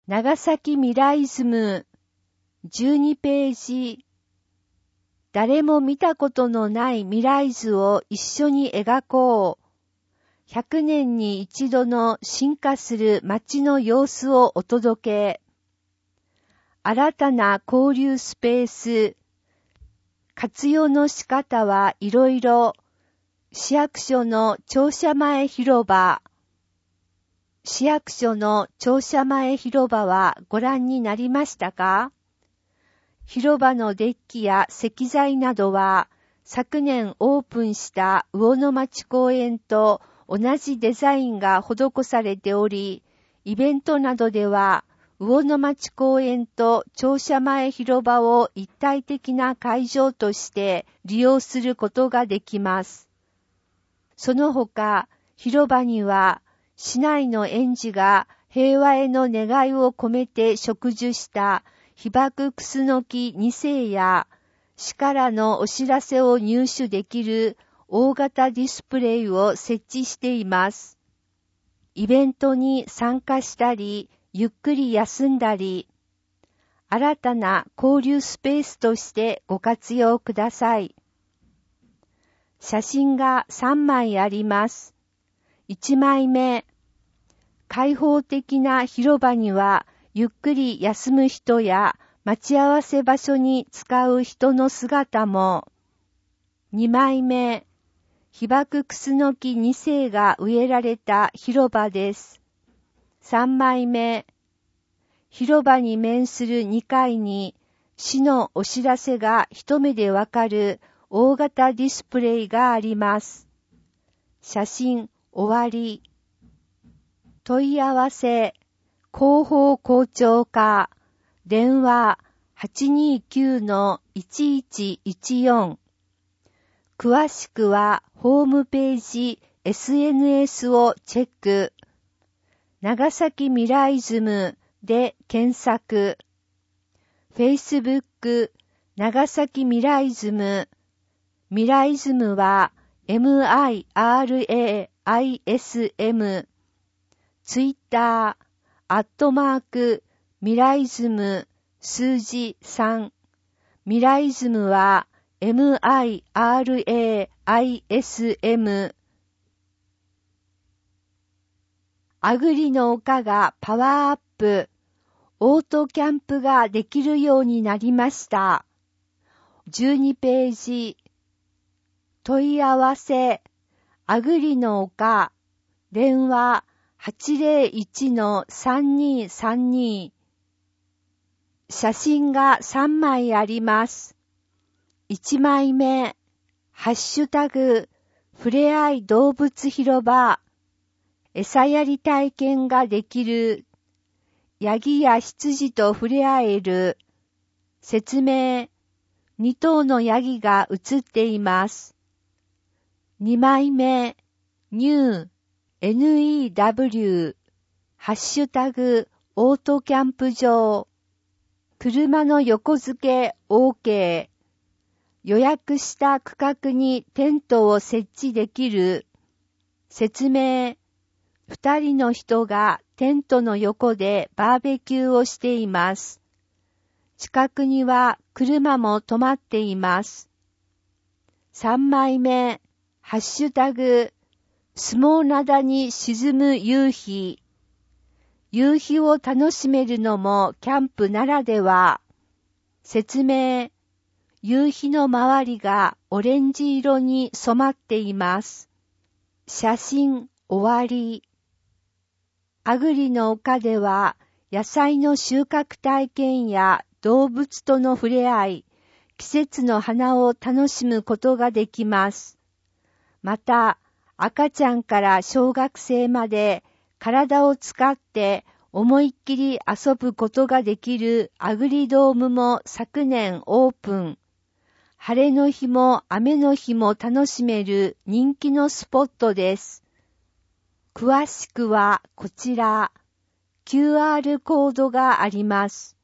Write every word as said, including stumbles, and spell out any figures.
長崎未来ズムじゅうにページ。誰も見たことのない未来図を一緒に描こう。ひゃくねんに一度の進化する街の様子をお届け。新たな交流スペース。活用の仕方はいろいろ。市役所の庁舎前広場。市役所の庁舎前広場はご覧になりましたか？広場のデッキや石材などは昨年オープンした魚の町公園と同じデザインが施されており、イベントなどでは魚の町公園と庁舎前広場を一体的な会場として利用することができます。その他、広場には市内の園児が平和への願いを込めて植樹した被爆クスノキに世や市からのお知らせを入手できる大型ディスプレイを設置しています。イベントに参加したり、ゆっくり休んだり、新たな交流スペースとしてご活用ください。写真がさんまいあります。いちまいめ。開放的な広場にはゆっくり休む人や待ち合わせ場所に使う人の姿も。にまいめ。被爆クスノキに世が植えられた広場です。さんまいめ。広場に面するにかいに市のお知らせが一目でわかる大型ディスプレイがあります。写真終わり。問い合わせ、広報校長課、電話 はちにきゅうのいちいちいちよん。詳しくはホームページ、エスエヌエス をチェック。長崎未来ズムで検索。Facebook、長崎未来ズム。未来ズムは エムアイアールエーアイエスエム。ツイッター、アットマーク、未来ズム、数字さん。未来ズムは、エムアイアールエーアイエスエム。あぐりの丘がパワーアップ。オートキャンプができるようになりました。じゅうにページ。問い合わせ、あぐりの丘、電話、はちぜろいちのさんにさんに。写真がさんまいあります。いちまいめ、ハッシュタグ、ふれあい動物広場、餌やり体験ができる、ヤギや羊と触れ合える、説明、に頭のヤギが写っています。にまいめ、ニュー、エヌイーダブリュー、ハッシュタグ、オートキャンプ場、車の横付け OK、予約した区画にテントを設置できる、説明、二人の人がテントの横でバーベキューをしています。近くには車も止まっています。さんまいめ、ハッシュタグ、相撲灘に沈む夕日。夕日を楽しめるのもキャンプならでは。説明。夕日の周りがオレンジ色に染まっています。写真終わり。あぐりの丘では野菜の収穫体験や動物との触れ合い、季節の花を楽しむことができます。また、赤ちゃんから小学生まで体を使って思いっきり遊ぶことができるアグリドームも昨年オープン。晴れの日も雨の日も楽しめる人気のスポットです。詳しくはこちら、キューアール コードがあります。